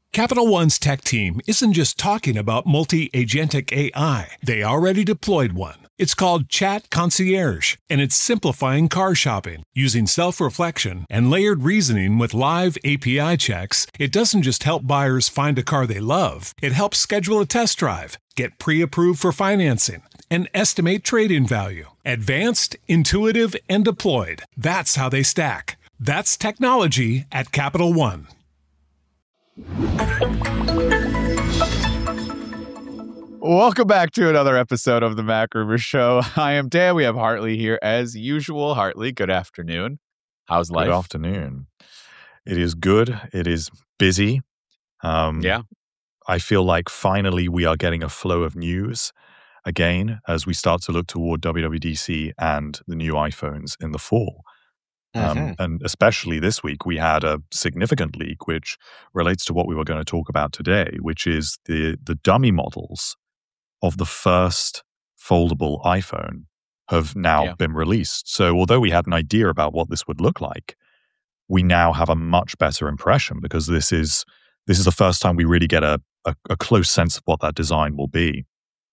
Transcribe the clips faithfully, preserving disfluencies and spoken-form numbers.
Capital One's tech team isn't just talking about multi-agentic A I. They already deployed one. It's called Chat Concierge, and it's simplifying car shopping. Using self-reflection and layered reasoning with live A P I checks, it doesn't just help buyers find a car they love. It helps schedule a test drive, get pre-approved for financing, and estimate trade-in value. Advanced, intuitive, and deployed. That's how they stack. That's technology at Capital One. Welcome back to another episode of the Mac Rumor Show. I am Dan. We have Hartley here as usual. Hartley, good afternoon. How's life? Good afternoon. It is good. It is busy. Um, yeah. I feel like finally we are getting a flow of news again as we start to look toward W W D C and the new iPhones in the fall. Um, mm-hmm. And especially this week, we had a significant leak which relates to what we were going to talk about today, which is the the dummy models of the first foldable iPhone have now yeah. been released. So although we had an idea about what this would look like, we now have a much better impression because this is this is the first time we really get a, a, a close sense of what that design will be.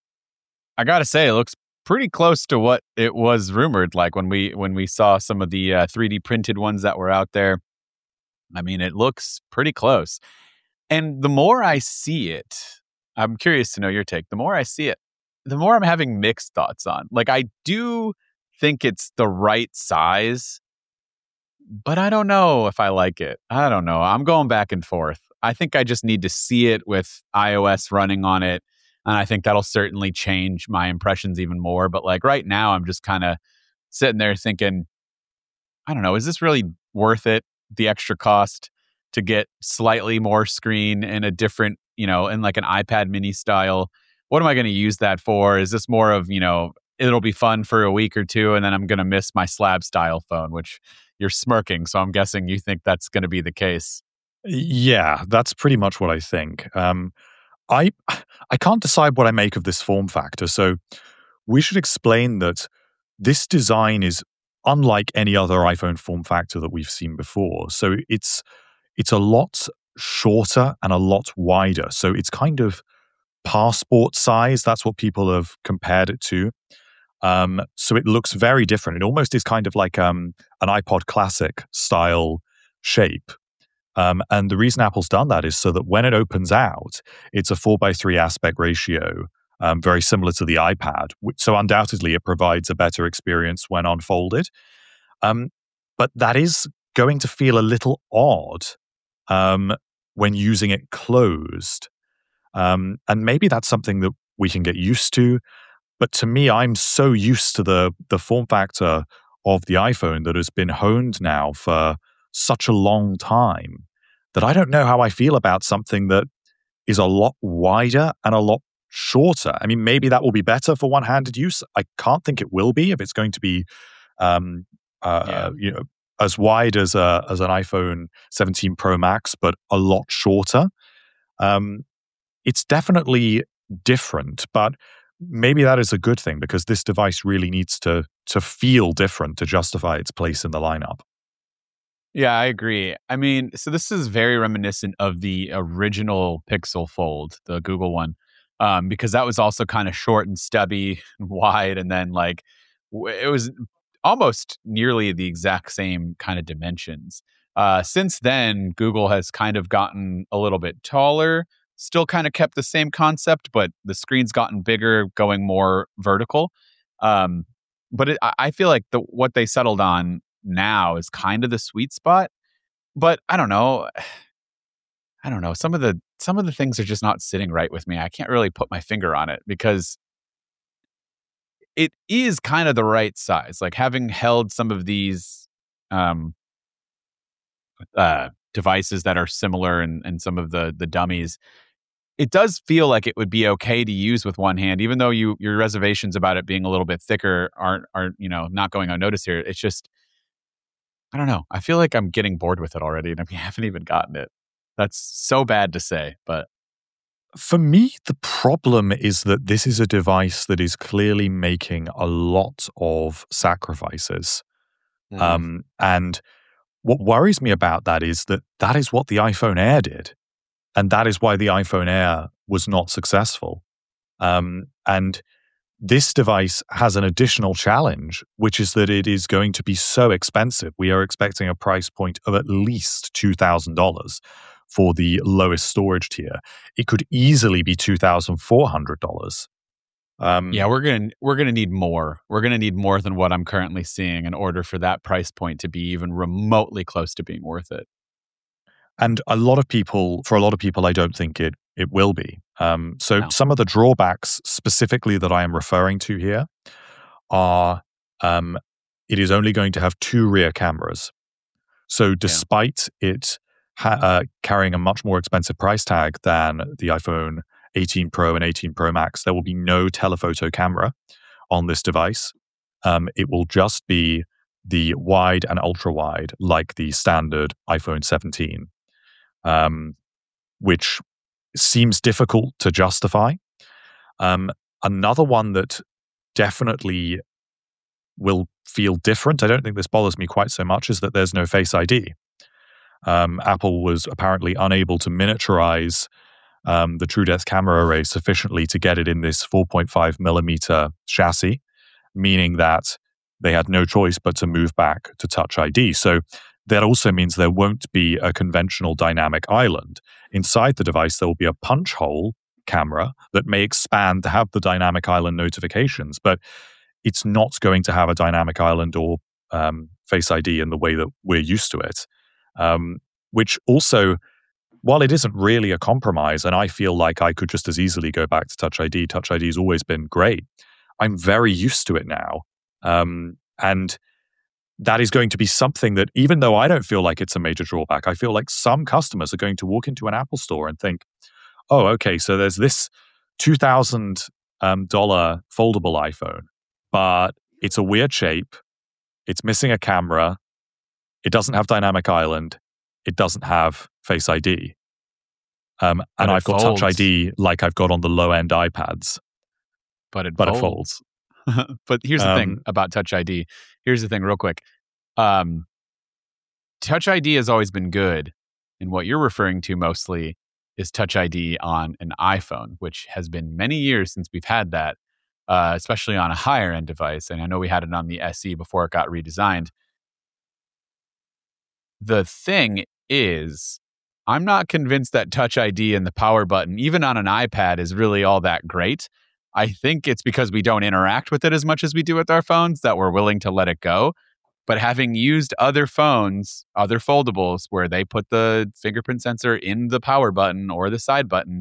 I got to say, it looks pretty close to what it was rumored like when we when we saw some of the uh, three D printed ones that were out there. I mean, it looks pretty close. And the more I see it, I'm curious to know your take. The more I see it, the more I'm having mixed thoughts on. Like, I do think it's the right size, but I don't know if I like it. I don't know. I'm going back and forth. I think I just need to see it with iOS running on it. And I think that'll certainly change my impressions even more. But like right now, I'm just kind of sitting there thinking, I don't know, is this really worth it? The extra cost to get slightly more screen in a different, you know, in like an iPad mini style. What am I going to use that for? Is this more of, you know, it'll be fun for a week or two and then I'm going to miss my slab style phone, which you're smirking. So I'm guessing you think that's going to be the case. Yeah, that's pretty much what I think. Um, I I can't decide what I make of this form factor. So we should explain that this design is unlike any other iPhone form factor that we've seen before. So it's it's a lot shorter and a lot wider. So it's kind of passport size. That's what people have compared it to. Um, so it looks very different. It almost is kind of like um, an iPod Classic style shape. Um, and the reason Apple's done that is so that when it opens out, it's a four by three aspect ratio, um, very similar to the iPad. So undoubtedly, it provides a better experience when unfolded. Um, but that is going to feel a little odd um, when using it closed. Um, and maybe that's something that we can get used to. But to me, I'm so used to the the form factor of the iPhone that has been honed now for such a long time that I don't know how I feel about something that is a lot wider and a lot shorter. I mean, maybe that will be better for one-handed use. I can't think it will be if it's going to be, um, uh, yeah. you know, as wide as a as an iPhone seventeen Pro Max, but a lot shorter. Um, it's definitely different, but maybe that is a good thing because this device really needs to to feel different to justify its place in the lineup. Yeah, I agree. I mean, so this is very reminiscent of the original Pixel Fold, the Google one, um, because that was also kind of short and stubby and wide. And then like w- it was almost nearly the exact same kind of dimensions. Uh, since then, Google has kind of gotten a little bit taller, still kind of kept the same concept, but the screen's gotten bigger, going more vertical. Um, but it, I feel like the what they settled on now is kind of the sweet spot, but I don't know. I don't know. Some of the some of the things are just not sitting right with me. I can't really put my finger on it because it is kind of the right size. Like having held some of these um, uh, devices that are similar and, and some of the the dummies, it does feel like it would be okay to use with one hand, even though you your reservations about it being a little bit thicker aren't aren't you know not going unnoticed here. It's just I don't know. I feel like I'm getting bored with it already, and I haven't even gotten it. That's so bad to say, but for me, the problem is that this is a device that is clearly making a lot of sacrifices. Mm. Um, and what worries me about that is that that is what the iPhone Air did. And that is why the iPhone Air was not successful. Um, and this device has an additional challenge, which is that it is going to be so expensive. We are expecting a price point of at least two thousand dollars for the lowest storage tier. It could easily be two thousand four hundred dollars. Um, yeah, we're gonna we're gonna need more. We're gonna need more than what I'm currently seeing in order for that price point to be even remotely close to being worth it. And a lot of people, for a lot of people, I don't think it it will be. Um, so No. some of the drawbacks specifically that I am referring to here are um, it is only going to have two rear cameras. So despite yeah. it ha- uh, carrying a much more expensive price tag than the iPhone eighteen Pro and eighteen Pro Max, there will be no telephoto camera on this device. Um, it will just be the wide and ultra wide, like the standard iPhone seventeen, um, which seems difficult to justify. Um, another one that definitely will feel different, I don't think this bothers me quite so much, is that there's no Face I D. Um, Apple was apparently unable to miniaturize um, the TrueDepth camera array sufficiently to get it in this four point five millimeter chassis, meaning that they had no choice but to move back to Touch I D. So that also means there won't be a conventional dynamic island. Inside the device, there will be a punch hole camera that may expand to have the dynamic island notifications, but it's not going to have a dynamic island or um, Face I D in the way that we're used to it, um, which also, while it isn't really a compromise, and I feel like I could just as easily go back to Touch I D, Touch I D has always been great, I'm very used to it now. Um, and that is going to be something that, even though I don't feel like it's a major drawback, I feel like some customers are going to walk into an Apple store and think, oh, okay, so there's this two thousand dollars um, foldable iPhone, but it's a weird shape, it's missing a camera, it doesn't have dynamic island, it doesn't have Face I D. Um, and I've got folds. Touch I D like I've got on the low-end iPads. But it but folds. It folds. But here's the um, thing about Touch I D. Here's the thing real quick. Um, Touch I D has always been good. And what you're referring to mostly is Touch I D on an iPhone, which has been many years since we've had that, uh, especially on a higher end device. And I know we had it on the S E before it got redesigned. The thing is, I'm not convinced that Touch I D and the power button, even on an iPad, is really all that great. I think it's because we don't interact with it as much as we do with our phones that we're willing to let it go. But having used other phones, other foldables, where they put the fingerprint sensor in the power button or the side button,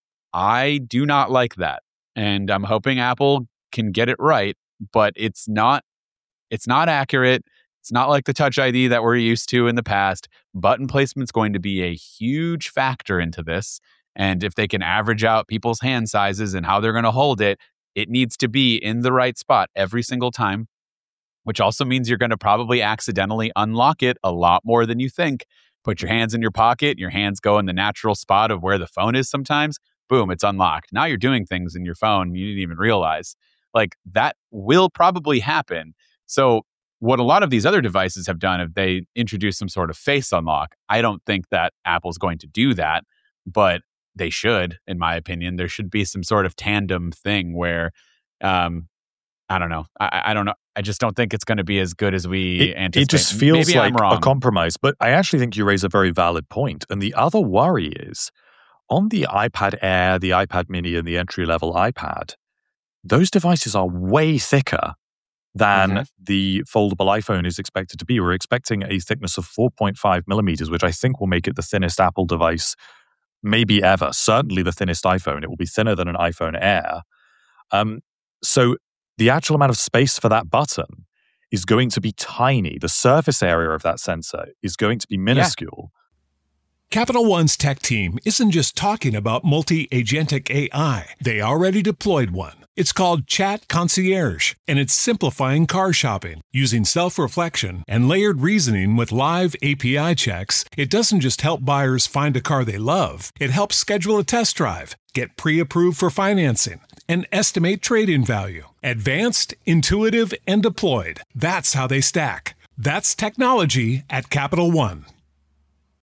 I do not like that. And I'm hoping Apple can get it right, but it's not, it's not accurate. It's not like the Touch I D that we're used to in the past. Button placement's going to be a huge factor into this. And if they can average out people's hand sizes and how they're going to hold it, it needs to be in the right spot every single time, which also means you're going to probably accidentally unlock it a lot more than you think. Put your hands in your pocket, your hands go in the natural spot of where the phone is sometimes, boom, it's unlocked. Now you're doing things in your phone you didn't even realize. Like, that will probably happen. So what a lot of these other devices have done, if they introduce some sort of face unlock, I don't think that Apple's going to do that, but they should, in my opinion. There should be some sort of tandem thing where, um, I don't know. I, I don't know. I just don't think it's going to be as good as we it, anticipate. It just feels Maybe like I'm wrong. a compromise, but I actually think you raise a very valid point. And the other worry is, on the iPad Air, the iPad Mini, and the entry-level iPad, those devices are way thicker than mm-hmm. the foldable iPhone is expected to be. We're expecting a thickness of four point five millimeters, which I think will make it the thinnest Apple device maybe ever. Certainly the thinnest iPhone. It will be thinner than an iPhone Air. Um, so the actual amount of space for that button is going to be tiny. The surface area of that sensor is going to be minuscule. Yeah. Capital One's tech team isn't just talking about multi-agentic A I. They already deployed one. It's called Chat Concierge, and it's simplifying car shopping. Using self-reflection and layered reasoning with live A P I checks, it doesn't just help buyers find a car they love. It helps schedule a test drive, get pre-approved for financing, and estimate trade-in value. Advanced, intuitive, and deployed. That's how they stack. That's technology at Capital One.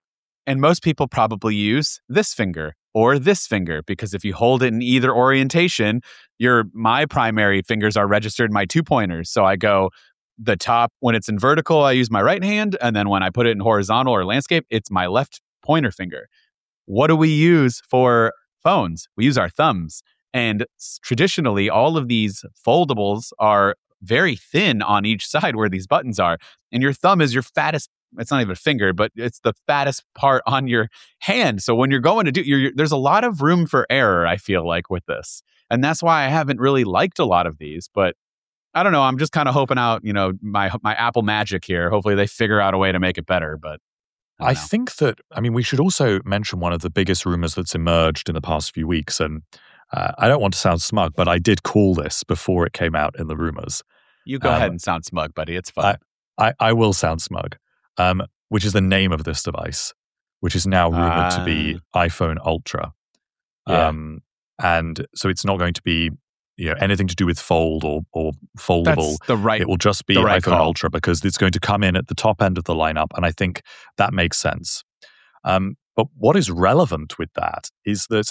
And most people probably use this finger or this finger, because if you hold it in either orientation, your my primary fingers are registered my two pointers. So I go the top, when it's in vertical, I use my right hand. And then when I put it in horizontal or landscape, it's my left pointer finger. What do we use for phones? We use our thumbs. And traditionally, all of these foldables are very thin on each side where these buttons are. And your thumb is your fattest, it's not even a finger, but it's the fattest part on your hand. So when you're going to do, you're, you're, there's a lot of room for error, I feel like, with this. And that's why I haven't really liked a lot of these. But I don't know. I'm just kind of hoping out, you know, my my Apple magic here. Hopefully they figure out a way to make it better. But I, I think that, I mean, we should also mention one of the biggest rumors that's emerged in the past few weeks. And uh, I don't want to sound smug, but I did call this before it came out in the rumors. You go um, ahead and sound smug, buddy. It's fine. I, I, I will sound smug, um, which is the name of this device, which is now rumored uh, to be iPhone Ultra. Yeah. Um, and so it's not going to be, you know, anything to do with fold or or foldable. That's the right. It will just be right iPhone call. Ultra, because it's going to come in at the top end of the lineup, and I think that makes sense. Um, but what is relevant with that is that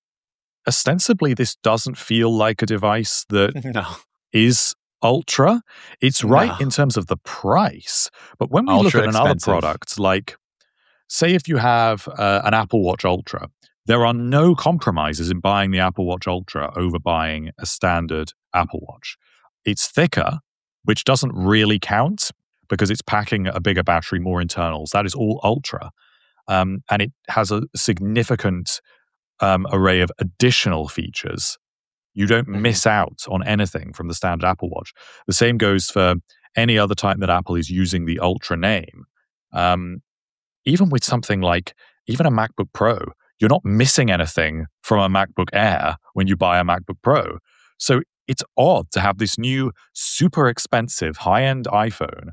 ostensibly this doesn't feel like a device that no. is Ultra. It's right no. in terms of the price, but when we Ultra look at another expensive. product, like say if you have uh, an Apple Watch Ultra, there are no compromises in buying the Apple Watch Ultra over buying a standard Apple Watch. It's thicker, which doesn't really count because it's packing a bigger battery, more internals. That is all Ultra. Um, and it has a significant um, array of additional features. You don't mm-hmm. miss out on anything from the standard Apple Watch. The same goes for any other time that Apple is using the Ultra name. Um, even with something like, even a MacBook Pro, you're not missing anything from a MacBook Air when you buy a MacBook Pro. So it's odd to have this new super expensive high-end iPhone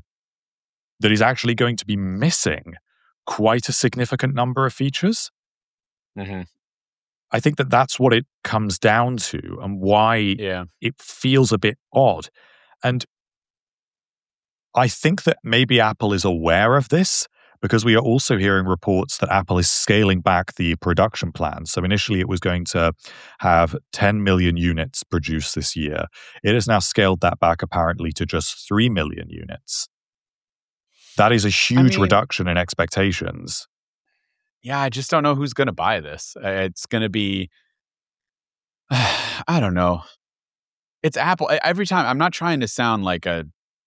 that is actually going to be missing quite a significant number of features. Mm-hmm. I think that that's what it comes down to and why yeah. it feels a bit odd. And I think that maybe Apple is aware of this, because we are also hearing reports that Apple is scaling back the production plan. So initially it was going to have ten million units produced this year. It has now scaled that back apparently to just three million units. That is a huge I mean, reduction in expectations. Yeah, I just don't know who's going to buy this. It's going to be, I don't know. It's Apple. Every time, I'm not trying to sound like a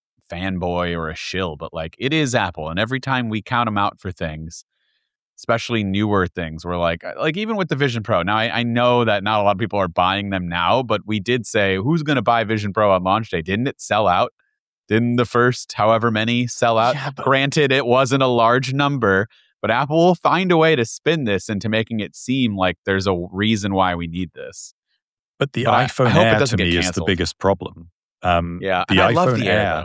fanboy or a shill, but like it is Apple, and every time we count them out for things, especially newer things, we're like like even with the Vision Pro. Now I, I know that not a lot of people are buying them now, but we did say who's going to buy Vision Pro on launch day? Didn't it sell out? Didn't the first however many sell out? Yeah, but- Granted, it wasn't a large number, but Apple will find a way to spin this into making it seem like there's a reason why we need this. But the but iPhone I, I hope Air it doesn't to get me canceled. is the biggest problem. Um, yeah, the and I iPhone love the Air, Air though.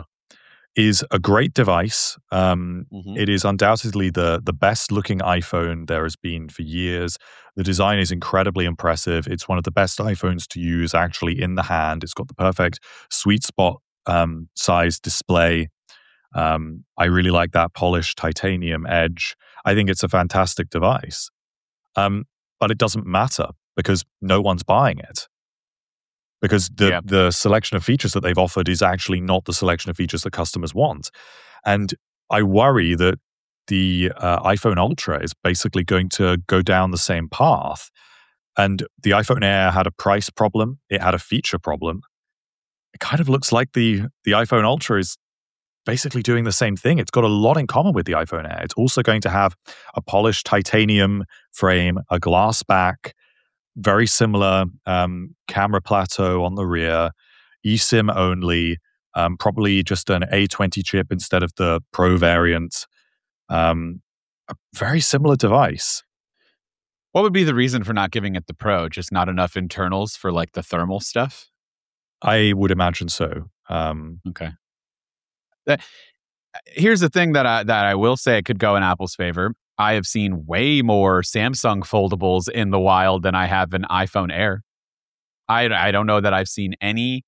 is a great device. Um, Mm-hmm. It is undoubtedly the the best looking iPhone there has been for years. The design is incredibly impressive. It's one of the best iPhones to use actually in the hand. It's got the perfect sweet spot um, size display. Um, I really like that polished titanium edge. I think it's a fantastic device. Um, but it doesn't matter because no one's buying it. Because the, Yeah. the selection of features that they've offered is actually not the selection of features that customers want. And I worry that the uh, iPhone Ultra is basically going to go down the same path. And the iPhone Air had a price problem. It had a feature problem. It kind of looks like the, the iPhone Ultra is basically doing the same thing. It's got a lot in common with the iPhone Air. It's also going to have a polished titanium frame, a glass back, very similar um, camera plateau on the rear, eSIM only, um, probably just an A twenty chip instead of the Pro variant. Um, a very similar device. What would be the reason for not giving it the Pro? Just not enough internals for like the thermal stuff? I would imagine so. Um, Okay. That, here's the thing that I, that I will say could go in Apple's favor. I have seen way more Samsung foldables in the wild than I have an iPhone Air. I, I don't know that I've seen any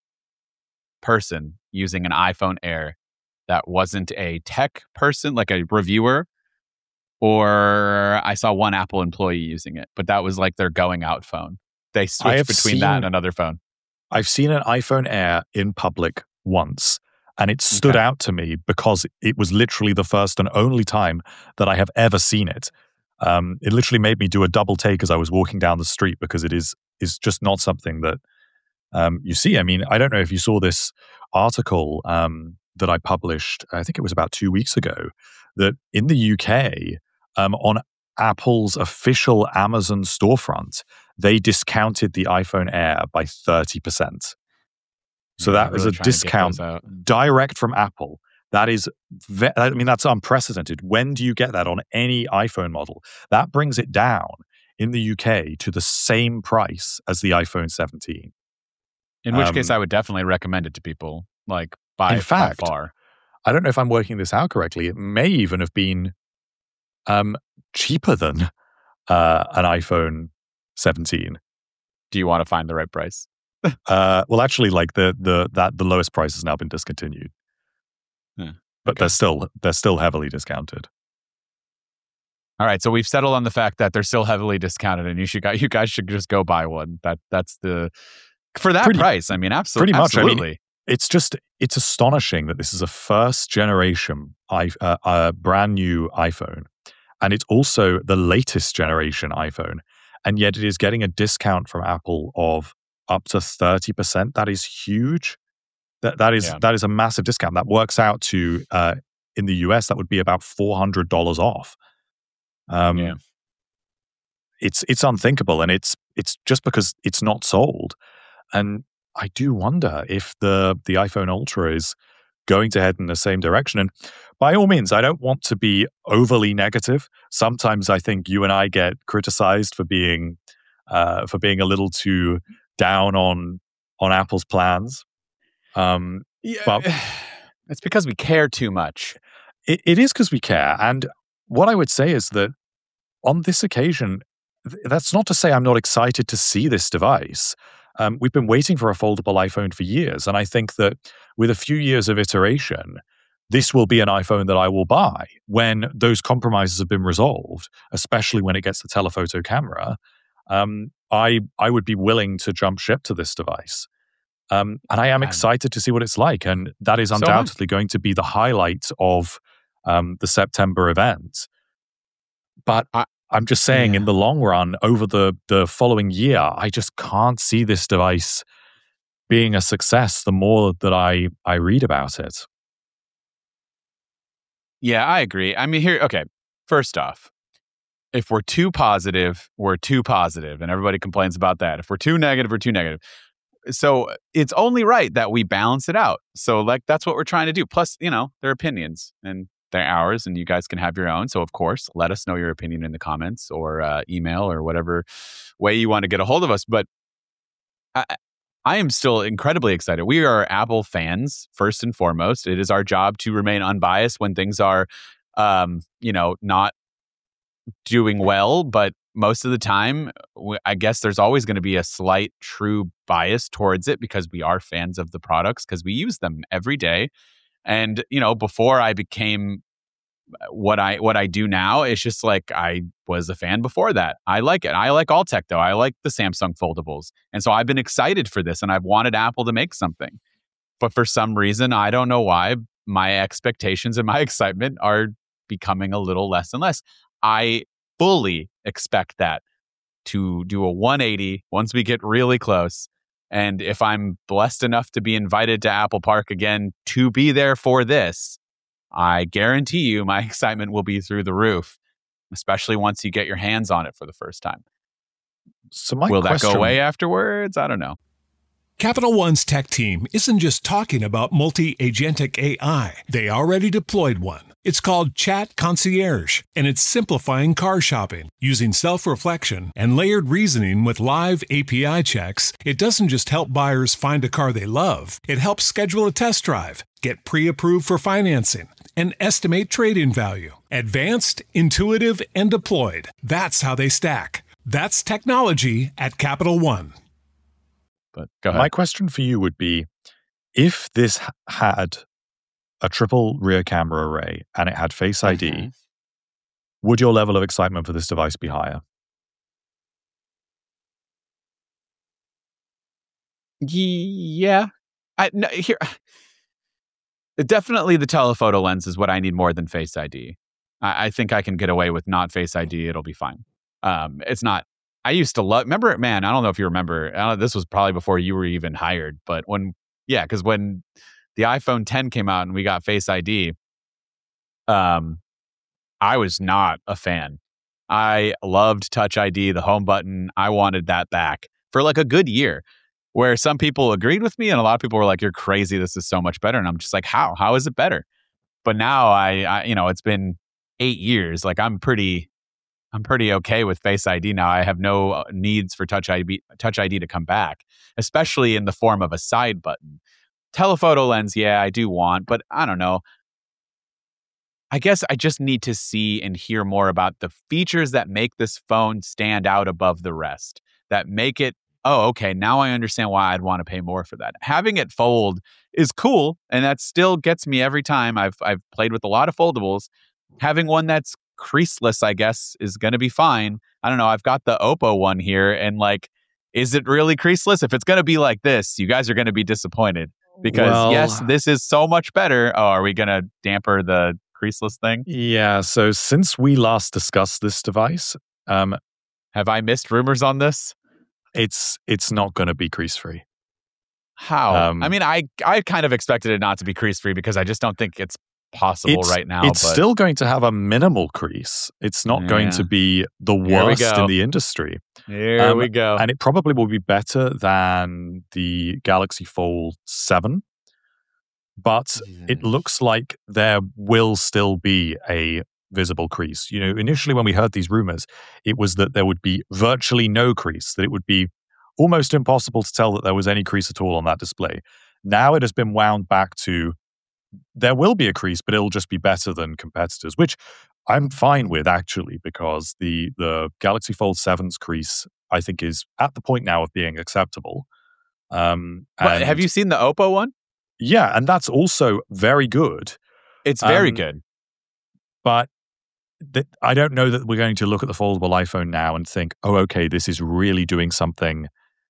person using an iPhone Air that wasn't a tech person, like a reviewer, or I saw one Apple employee using it, but that was like their going out phone. They switched between seen, that and another phone. I've seen an iPhone Air in public once, and it stood Okay. out to me because it was literally the first and only time that I have ever seen it. Um, it literally made me do a double take as I was walking down the street, because it is is just not something that um, you see. I mean, I don't know if you saw this article um, that I published, I think it was about two weeks ago, that in the U K, um, on Apple's official Amazon storefront, they discounted the iPhone Air by thirty percent. So Yeah, that really is a trying to get discount those out. direct from Apple. That is, ve- I mean, that's unprecedented. When do you get that on any iPhone model? That brings it down in the U K to the same price as the iPhone seventeen. In which case, Um, I would definitely recommend it to people, like by, In fact, by far. I don't know if I'm working this out correctly. It may even have been um, cheaper than uh, an iPhone seventeen. Do you want to find the right price? Uh, well, actually, like the the that the lowest price has now been discontinued, Yeah, but okay. they're still they're still heavily discounted. All right, so we've settled on the fact that they're still heavily discounted, and you should you guys should just go buy one. That that's the for that Pretty- price. I mean, absolutely, pretty much. I mean, absolutely. It's just it's astonishing that this is a first generation i uh, uh, brand new iPhone, and it's also the latest generation iPhone, and yet it is getting a discount from Apple of up to thirty percent. That is huge. That that is Yeah. that is a massive discount. That works out to uh, in the U S that would be about four hundred dollars off. Um, Yeah. it's it's unthinkable, and it's it's just because it's not sold. And I do wonder if the the iPhone Ultra is going to head in the same direction. And by all means, I don't want to be overly negative. Sometimes I think you and I get criticized for being uh, for being a little too down on on Apple's plans. Um, Yeah, but it's because we care too much. it, it is because we care. And what I would say is that on this occasion, th- that's not to say I'm not excited to see this device. Um, we've been waiting for a foldable iPhone for years. And I think that with a few years of iteration, this will be an iPhone that I will buy when those compromises have been resolved, especially when it gets the telephoto camera. Um, I I would be willing to jump ship to this device. Um, and I am I'm- excited to see what it's like. And that is So am I. undoubtedly going to be the highlight of um, the September event. But I- I'm just saying, yeah. in the long run, over the, the following year, I just can't see this device being a success the more that I, I read about it. Yeah, I agree. I mean, here, okay, first off, if we're too positive, we're too positive, and everybody complains about that. If we're too negative, we're too negative. So it's only right that we balance it out. So, like, that's what we're trying to do. Plus, you know, their opinions and they're ours, and you guys can have your own. So, of course, let us know your opinion in the comments or uh, email or whatever way you want to get a hold of us. But I, I am still incredibly excited. We are Apple fans, first and foremost. It is our job to remain unbiased when things are, um, you know, not doing well. But most of the time, we, I guess there's always going to be a slight true bias towards it because we are fans of the products because we use them every day. And, you know, before I became what I what I do now, it's just like I was a fan before that. I like it. I like all tech, though. I like the Samsung foldables. And so I've been excited for this, and I've wanted Apple to make something. But for some reason, I don't know why, my expectations and my excitement are becoming a little less and less. I fully expect that to do a one eighty once we get really close. And if I'm blessed enough to be invited to Apple Park again to be there for this, I guarantee you my excitement will be through the roof, especially once you get your hands on it for the first time. So my Will question, that go away afterwards? I don't know. Capital One's tech team isn't just talking about multi-agentic A I. They already deployed one. It's called Chat Concierge, and it's simplifying car shopping. Using self-reflection and layered reasoning with live A P I checks, it doesn't just help buyers find a car they love. It helps schedule a test drive, get pre-approved for financing, and estimate trade-in value. Advanced, intuitive, and deployed. That's how they stack. That's technology at Capital One. But go ahead. my question for you would be, if this h- had a triple rear camera array and it had Face I D, Mhm. would your level of excitement for this device be higher? Yeah. I, no, here, definitely the telephoto lens is what I need more than Face I D. I, I think I can get away with not Face I D. It'll be fine. Um, it's not. I used to love. Remember, man. I don't know if you remember. I don't know, this was probably before you were even hired. But when, yeah, because when the iPhone ten came out and we got Face I D, um, I was not a fan. I loved Touch I D, the home button. I wanted that back for like a good year. Where some people agreed with me and a lot of people were like, you're crazy. This is so much better. And I'm just like, how? How is it better? But now I, I, you know, it's been eight years. Like I'm pretty, I'm pretty okay with Face I D now. I have no needs for Touch I D, Touch I D to come back, especially in the form of a side button. Telephoto lens, yeah, I do want, but I don't know. I guess I just need to see and hear more about the features that make this phone stand out above the rest, that make it, oh, okay, now I understand why I'd want to pay more for that. Having it fold is cool, and that still gets me every time. I've I've played with a lot of foldables. Having one that's creaseless, I guess, is going to be fine. I don't know. I've got the Oppo one here, and like, is it really creaseless? If it's going to be like this, you guys are going to be disappointed because Well- yes, this is so much better. Oh, are we going to damper the creaseless thing? Yeah, so since we last discussed this device, um, Have I missed rumors on this? it's it's not going to be crease-free. How? Um, I mean, I I kind of expected it not to be crease free because I just don't think it's possible It's, right now. it's but still going to have a minimal crease. It's not going Yeah. to be the Here we worst go. in the industry. here um, we go. And it probably will be better than the Galaxy Fold seven. But it Mm. looks like there will still be a visible crease. You know, initially when we heard these rumors, it was that there would be virtually no crease, that it would be almost impossible to tell that there was any crease at all on that display. Now it has been wound back to there will be a crease, but it'll just be better than competitors, which I'm fine with actually, because the the Galaxy Fold seven's crease, I think, is at the point now of being acceptable. Um, But have and- you seen the Oppo one? Yeah, and that's also very good. It's very Um, good. But th- I don't know that we're going to look at the foldable iPhone now and think, oh, okay, this is really doing something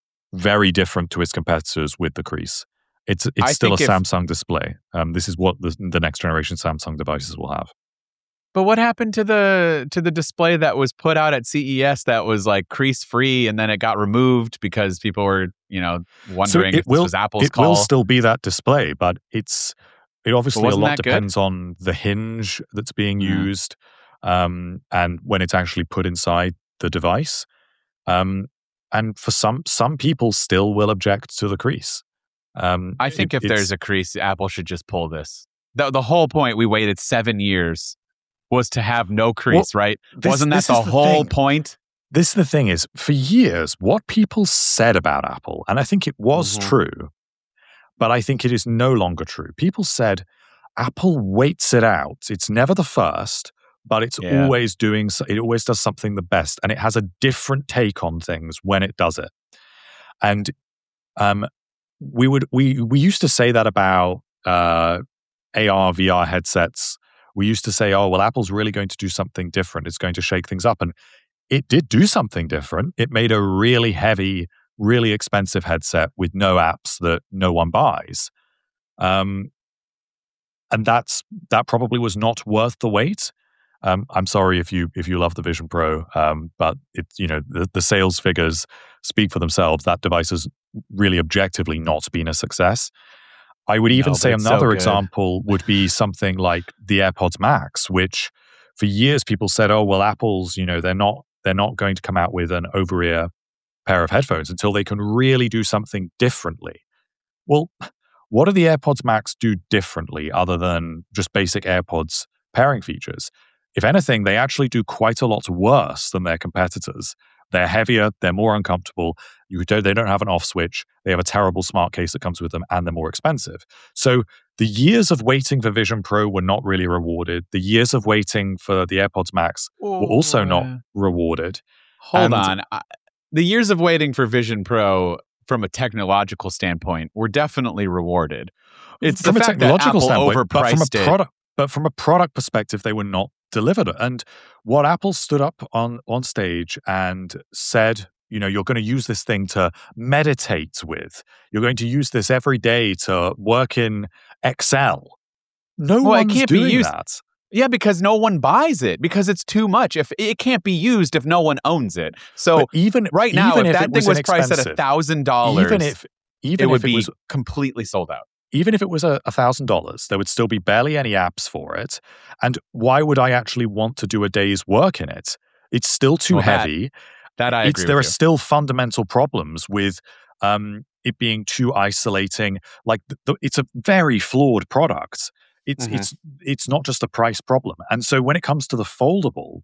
very different to its competitors with the crease. It's it's I still a think if- Samsung display. Um, this is what the, the next generation Samsung devices will have. But what happened to the to the display that was put out at C E S that was like crease free and then it got removed because people were, you know, wondering it if will- this was Apple's It call? will still be that display, but it's it obviously a wasn't lot that good? depends on the hinge that's being Mhm. used, um, and when it's actually put inside the device. Um, and for some some people still will object to the crease. Um, I think it- if it's- there's a crease, Apple should just pull this. The, the whole point we waited seven years was to have no crease, right? this- Wasn't that this the is the whole thing. point? This the thing is, for years, what people said about Apple, and I think it was Mhm. true, but I think it is no longer true. People said Apple waits it out. It's never the first, but it's Yeah. always doing. so- It always does something the best, and it has a different take on things when it does it. And um, we would we we used to say that about uh, A R V R headsets. We used to say, oh well, Apple's really going to do something different. It's going to shake things up, and it did do something different. It made a really heavy, really expensive headset with no apps that no one buys. Um, and that's that probably was not worth the wait. Um, I'm sorry if you if you love the Vision Pro, um, but it's you know the, the sales figures speak for themselves. That device has really objectively not been a success. I would even No, say but it's so another good. example would be something like the AirPods Max, which for years people said, "Oh well, Apple's you know they're not they're not going to come out with an over-ear pair of headphones until they can really do something differently." Well, what do the AirPods Max do differently other than just basic AirPods pairing features? If anything, they actually do quite a lot worse than their competitors. They're heavier, they're more uncomfortable. You don't, they don't have an off switch. They have a terrible smart case that comes with them, and they're more expensive. So the years of waiting for Vision Pro were not really rewarded. The years of waiting for the AirPods Max were also not rewarded. Hold And- on. I, the years of waiting for Vision Pro from a technological standpoint were definitely rewarded. It's from the a fact that technological Apple standpoint, but from a overpriced it. product, but from a product perspective, they were not delivered. And what Apple stood up on on stage and said, you know, you're going to use this thing to meditate with. You're going to use this every day to work in Excel. No well, one's it can't doing be used. that. Yeah, because no one buys it because it's too much. If it can't be used if no one owns it. So But even right now, even if if that it thing was was priced at inexpensive, a thousand dollars, even if even it would if it be was completely sold out. even if it was a thousand dollars, there would still be barely any apps for it. And why would I actually want to do a day's work in it? It's still too Well, that- heavy. That I it's agree there with are you. still fundamental problems with um, it being too isolating. Like the, the, it's a very flawed product. It's Mhm. it's it's not just a price problem. And so when it comes to the foldable,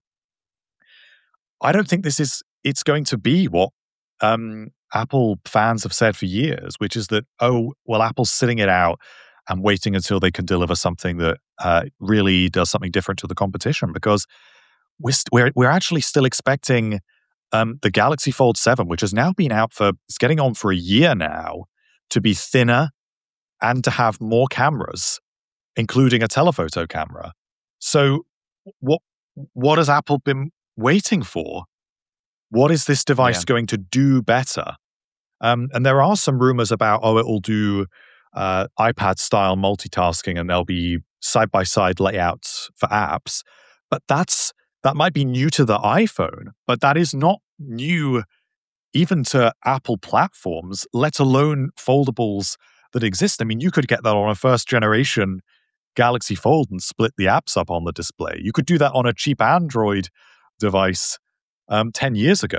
I don't think this is it's going to be what um, Apple fans have said for years, which is that, oh, well, Apple's sitting it out and waiting until they can deliver something that uh, really does something different to the competition, because we're st- we're we're actually still expecting um, the Galaxy Fold seven, which has now been out for it's getting on for a year now, to be thinner and to have more cameras, including a telephoto camera. So what what has Apple been waiting for? What is this device Yeah. going to do better? Um, and there are some rumors about, oh, it will do uh, iPad-style multitasking and there'll be side-by-side layouts for apps. But that's that might be new to the iPhone, but that is not new even to Apple platforms, let alone foldables that exist. I mean, you could get that on a first-generation Galaxy Fold and split the apps up on the display. You could do that on a cheap Android device um, ten years ago.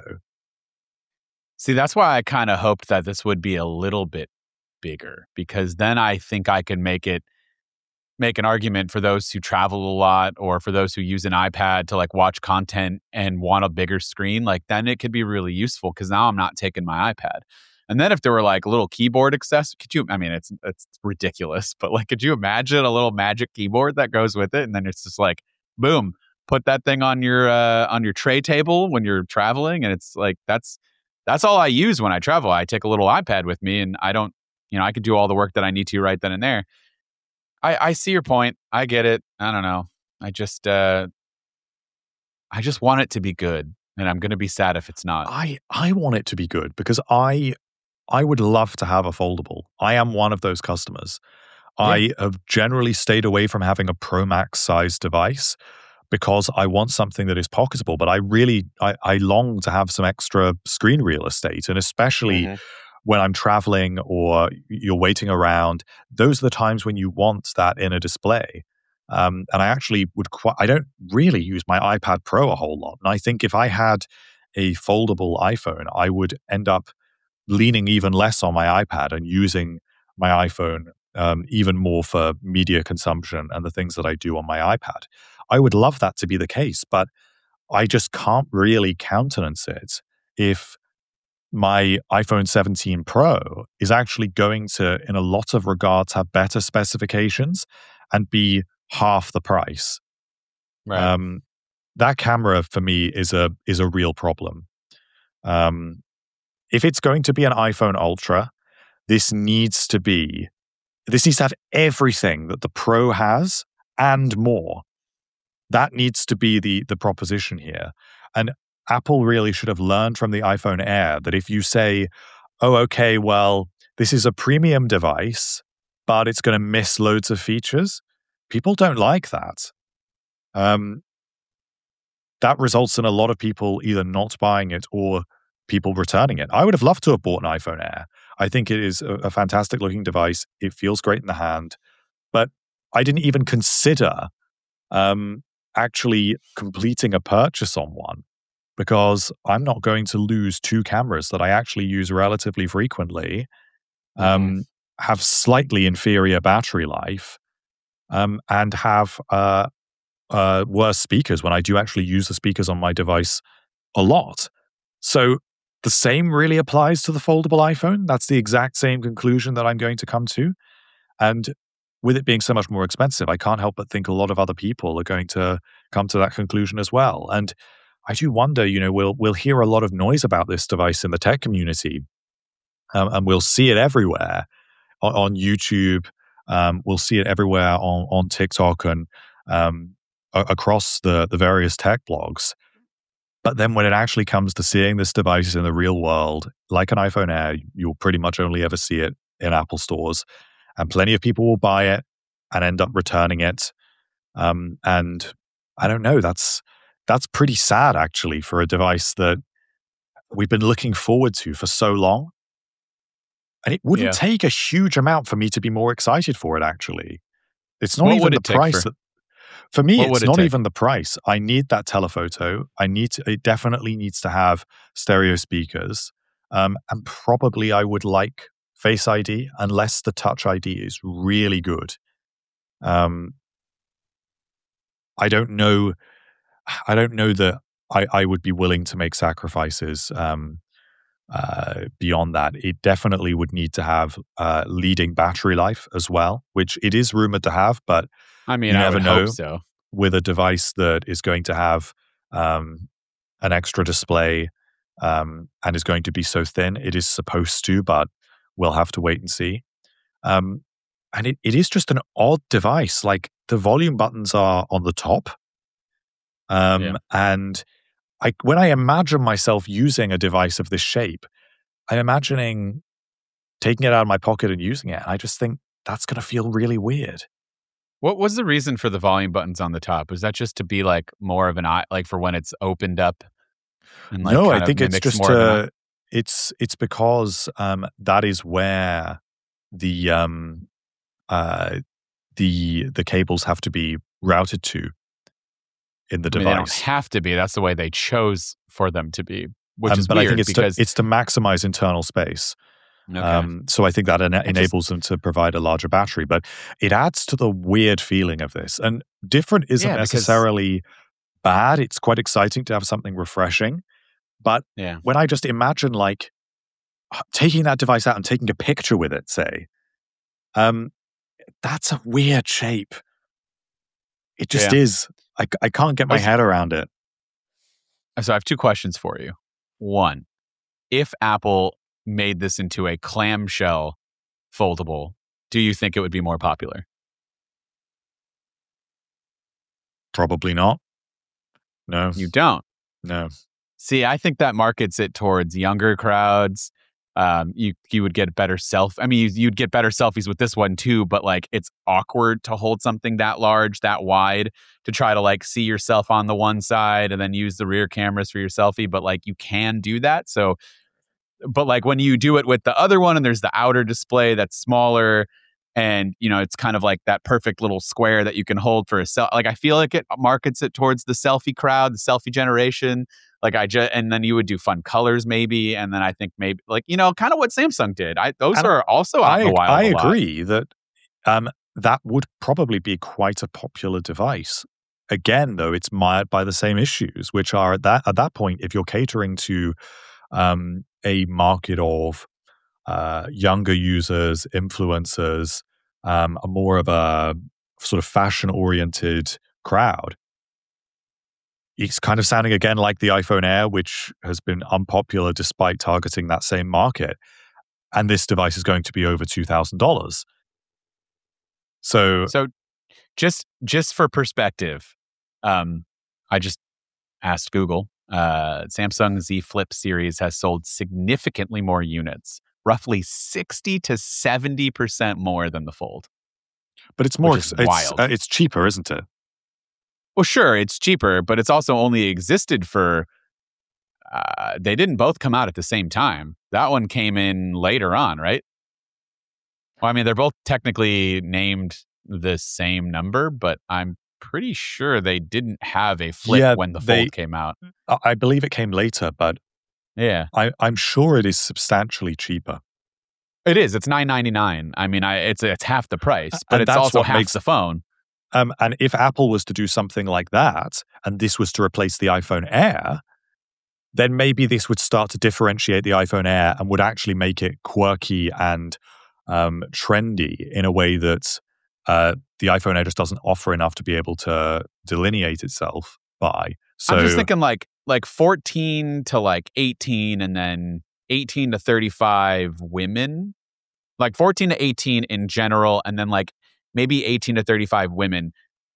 See, that's why I kind of hoped that this would be a little bit bigger, because then I think I could make it make an argument for those who travel a lot or for those who use an iPad to like watch content and want a bigger screen. Like then it could be really useful because now I'm not taking my iPad. And then if there were like a little keyboard access, could you, I mean, it's it's ridiculous, but like, could you imagine a little magic keyboard that goes with it? And then it's just like, boom, put that thing on your, uh, on your tray table when you're traveling. And it's like, that's, that's all I use when I travel. I take a little iPad with me and I don't, you know, I could do all the work that I need to right then and there. I, I see your point. I get it. I don't know. I just, uh, I just want it to be good. And I'm going to be sad if it's not. I, I want it to be good because I I would love to have a foldable. I am one of those customers. Yeah. I have generally stayed away from having a Pro Max size device because I want something that is pocketable, but I really, I, I long to have some extra screen real estate. And especially mm-hmm. when I'm traveling or you're waiting around, those are the times when you want that in a display. Um, and I actually would quite, I don't really use my iPad Pro a whole lot. And I think if I had a foldable iPhone, I would end up leaning even less on my iPad and using my iPhone um, even more for media consumption and the things that I do on my iPad. I would love that to be the case, but I just can't really countenance it if my iPhone seventeen Pro is actually going to, in a lot of regards, have better specifications and be half the price. Right. Um, that camera for me is a is a real problem. Um, if it's going to be an iPhone Ultra, this needs to be this needs to have everything that the Pro has and more. That needs to be the the proposition here. And Apple really should have learned from the iPhone Air that if you say, oh, okay, well, this is a premium device, but it's going to miss loads of features, people don't like that. Um, that results in a lot of people either not buying it or people returning it. I would have loved to have bought an iPhone Air. I think it is a, a fantastic looking device. It feels great in the hand, but I didn't even consider um, actually completing a purchase on one because I'm not going to lose two cameras that I actually use relatively frequently, um, mm-hmm. have slightly inferior battery life, um, and have uh, uh, worse speakers when I do actually use the speakers on my device a lot. So the same really applies to the foldable iPhone. That's the exact same conclusion that I'm going to come to. And with it being so much more expensive, I can't help but think a lot of other people are going to come to that conclusion as well. And I do wonder, you know, we'll we'll hear a lot of noise about this device in the tech community, um, and we'll see it everywhere on, on YouTube. Um, we'll see it everywhere on, on TikTok and um, a- across the the various tech blogs. But then when it actually comes to seeing this device in the real world, like an iPhone Air, you'll pretty much only ever see it in Apple stores. And plenty of people will buy it and end up returning it. Um, and I don't know, that's that's pretty sad, actually, for a device that we've been looking forward to for so long. And it wouldn't Yeah. take a huge amount for me to be more excited for it, actually. It's not What even would the it take price. for- that, for me, What would it's it not take? even the price. I need that telephoto. I need to, it definitely needs to have stereo speakers. Um, and probably I would like Face I D, unless the Touch I D is really good. Um, I don't know. I don't know that I, I would be willing to make sacrifices um, uh, beyond that. It definitely would need to have uh, leading battery life as well, which it is rumored to have, but I mean, you I never would know. hope so. With a device that is going to have um, an extra display um, and is going to be so thin. It is supposed to, but we'll have to wait and see. Um, and it, it is just an odd device. Like the volume buttons are on the top. Um, Yeah. And I, when I imagine myself using a device of this shape, I'm imagining taking it out of my pocket and using it. And I just think that's going to feel really weird. What was the reason for the volume buttons on the top? Was that just to be like more of an eye, like for when it's opened up? And like No, kind I of think it's mimics just more of an eye? uh, it's it's because um, that is where the um, uh, the the cables have to be routed to in the I mean, they don't device. have to be. That's the way they chose for them to be, which Um, is but weird I think it's because to, it's to maximize internal space. okay. Um, so I think that ena- just- enables them to provide a larger battery, but it adds to the weird feeling of this. And different isn't Yeah, because- necessarily bad. It's quite exciting to have something refreshing. But yeah, when I just imagine like taking that device out and taking a picture with it, say, um, that's a weird shape. It just Yeah. is. I, I can't get my Was- head around it. so I have two questions for you. One, if Apple made this into a clamshell foldable, do you think it would be more popular? Probably not. No, You don't. no. See, I think that markets it towards younger crowds. Um, you you would get better self. I mean, you, you'd get better selfies with this one too. But like, it's awkward to hold something that large, that wide, to try to like see yourself on the one side and then use the rear cameras for your selfie. But like, you can do that. So, but like when you do it with the other one, and there's the outer display that's smaller, and you know, it's kind of like that perfect little square that you can hold for a selfie. Like, I feel like it markets it towards the selfie crowd, the selfie generation. Like I just, and then you would do fun colors maybe, and then I think maybe like, you know, kind of what Samsung did. I those And are also out I, in the wild. I a lot. agree that um, that would probably be quite a popular device. Again, though, it's mired by the same issues, which are at that at that point, if you're catering to um, a market of uh, younger users, influencers, um, a more of a sort of fashion-oriented crowd, it's kind of sounding again like the iPhone Air, which has been unpopular despite targeting that same market. And this device is going to be over two thousand dollars. So, So just just for perspective, um, I just asked Google. Uh, Samsung Z Flip series has sold significantly more units, roughly sixty to seventy percent more than the Fold. but it's more, which is ex- it's, wild. uh, it's cheaper, isn't it? Well, sure, it's cheaper, but it's also only existed for. Uh, they didn't both come out at the same time. That one came in later on, right? Well, I mean, they're both technically named the same number, but I'm pretty sure they didn't have a flip Yeah, when the they- Fold came out. I, I believe it came later, but Yeah, I, I'm sure it is substantially cheaper. it is. It's nine ninety-nine. I mean, I, it's it's half the price, but And it's that's also what half makes- the phone. Um, and if Apple was to do something like that, and this was to replace the iPhone Air, then maybe this would start to differentiate the iPhone Air and would actually make it quirky and um, trendy in a way that uh, the iPhone Air just doesn't offer enough to be able to delineate itself by. So I'm just thinking like like fourteen to like eighteen, and then eighteen to thirty-five women, like fourteen to eighteen in general, and then like maybe eighteen to thirty-five women.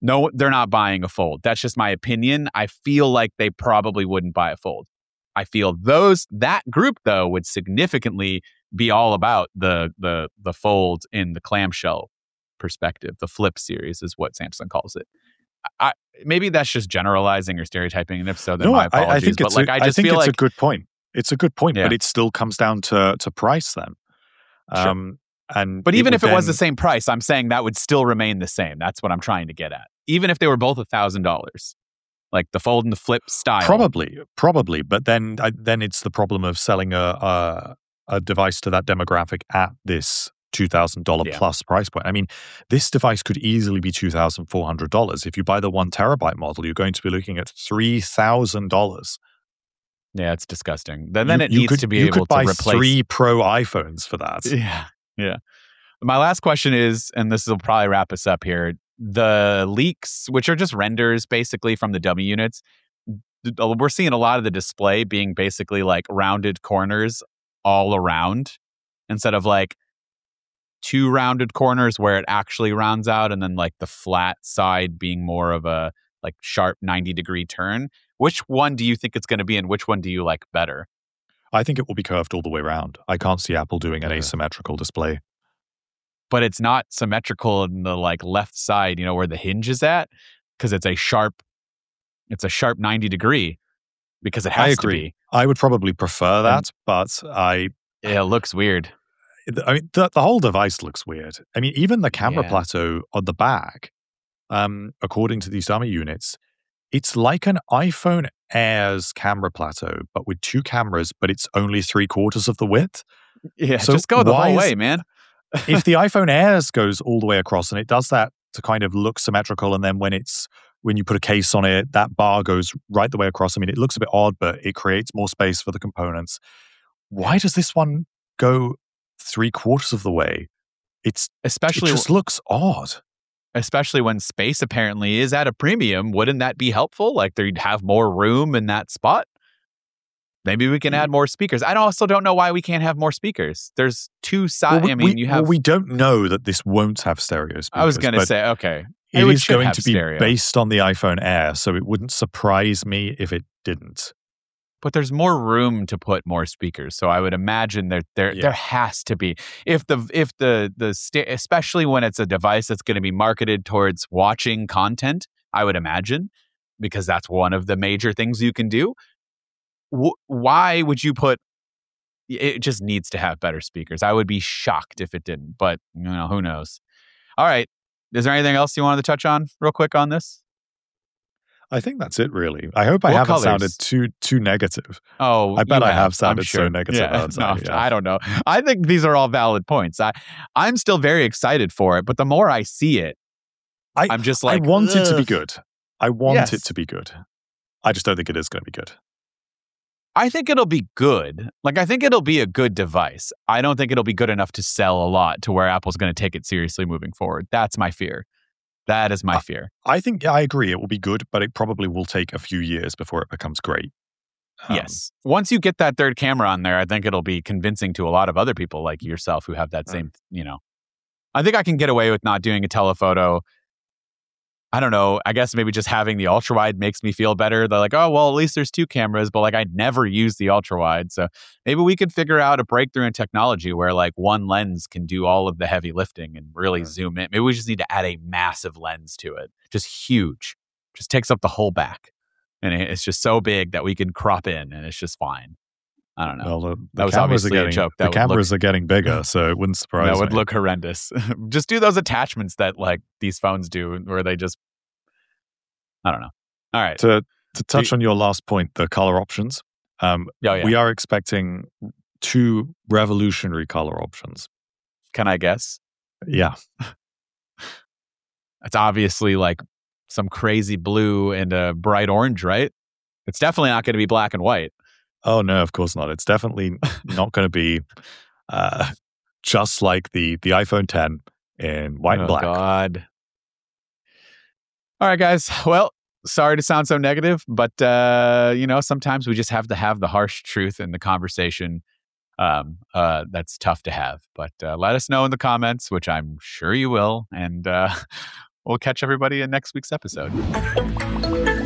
No, they're not buying a Fold. That's just my opinion. I feel like they probably wouldn't buy a Fold. I feel those that group though would significantly be all about the the the Fold in the clamshell perspective. The Flip series is what Samsung calls it. I, maybe that's just generalizing or stereotyping, and if so, then no, my apologies. I, I think but it's like, a, I just I think feel it's like a good point. It's a good point, yeah. but it still comes down to to price then. Um, sure. And but even if it then, was the same price, I'm saying that would still remain the same. That's what I'm trying to get at. Even if they were both a thousand dollars, like the Fold and the Flip style, probably, probably. But then, I, then it's the problem of selling a a, a device to that demographic at this two thousand dollars yeah. plus price point. I mean, this device could easily be two thousand four hundred dollars. If you buy the one terabyte model, you're going to be looking at three thousand dollars. Yeah, it's disgusting. Then, then you, it you needs could, to be you able could buy to replace three Pro iPhones for that. Yeah, yeah. My last question is, and this will probably wrap us up here, the leaks, which are just renders basically from the dummy units, we're seeing a lot of the display being basically like rounded corners all around instead of like two rounded corners where it actually rounds out and then like the flat side being more of a like sharp ninety degree turn. Which one do you think it's going to be and which one do you like better? I think it will be curved all the way around. I can't see Apple doing an Yeah. asymmetrical display. But it's not symmetrical in the like left side, you know, where the hinge is at, because it's a sharp, it's a sharp ninety degree because it has I agree. to be. I would probably prefer that, and, but I... Yeah, it looks weird. I mean, the, the whole device looks weird. I mean, even the camera Yeah. plateau on the back, um, according to these dummy units, it's like an iPhone Air's camera plateau, but with two cameras, but it's only three quarters of the width. Yeah, So just go the why whole is- way, man. If the iPhone Airs goes all the way across, and it does that to kind of look symmetrical, and then when it's when you put a case on it, that bar goes right the way across. I mean, it looks a bit odd, but it creates more space for the components. Why does this one go three quarters of the way? It's Especially it just looks odd. especially when space apparently is at a premium. Wouldn't that be helpful? Like they'd have more room in that spot. Maybe we can add more speakers. I also don't know why we can't have more speakers. There's two sides. Well, we, I mean, we- you have. well, we don't know that this won't have stereo speakers. I was going to but say, okay, it would- is should going have to be stereo. based on the iPhone Air, so it wouldn't surprise me if it didn't. But there's more room to put more speakers, so I would imagine there there Yeah. there has to be. If the if the the sta- especially when it's a device that's going to be marketed towards watching content, I would imagine, because that's one of the major things you can do. W- why would you put? It just needs to have better speakers. I would be shocked if it didn't, but you know, who knows? All right, is there anything else you wanted to touch on real quick on this? I think that's it, really. I hope I What haven't colors? sounded too too negative. Oh, I bet you I have I'm sounded so sure. negative Yeah, outside, no, yeah. I don't know. I think these are all valid points. I, I'm still very excited for it, but the more I see it, I, I'm just like, I want it to be ugh. good. I want Yes. it to be good. I just don't think it is going to be good. I think it'll be good. Like, I think it'll be a good device. I don't think it'll be good enough to sell a lot to where Apple's going to take it seriously moving forward. That's my fear. That is my fear. I think yeah, I agree. It will be good, but it probably will take a few years before it becomes great. Um, Yes. Once you get that third camera on there, I think it'll be convincing to a lot of other people like yourself who have that Mm. same, you know. I think I can get away with not doing a telephoto. I don't know. I guess maybe just having the ultra wide makes me feel better. They're like, oh, well, at least there's two cameras, but like I never use the ultra wide. So maybe we could figure out a breakthrough in technology where like one lens can do all of the heavy lifting and really Mm. zoom in. Maybe we just need to add a massive lens to it. Just huge. Just takes up the whole back. And it- it's just so big that we can crop in and it's just fine. I don't know. Well, the, the That was cameras are obviously a getting joke. That the would cameras look- are getting bigger, so it wouldn't surprise that would me. look horrendous. Just do those attachments that like these phones do where they just, I don't know. All right. to to touch Do- on your last point, the color options. Um, Oh, yeah. We are expecting two revolutionary color options. Can I guess? Yeah, It's obviously like some crazy blue and a bright orange, right? It's definitely not going to be black and white. Oh no, of course not. It's definitely not going to be uh, just like the the iPhone ten in white oh, and black. God. All right, guys. Well, sorry to sound so negative, but uh, you know, sometimes we just have to have the harsh truth in the conversation. Um, uh, that's tough to have. But uh, let us know in the comments, which I'm sure you will, and uh, we'll catch everybody in next week's episode.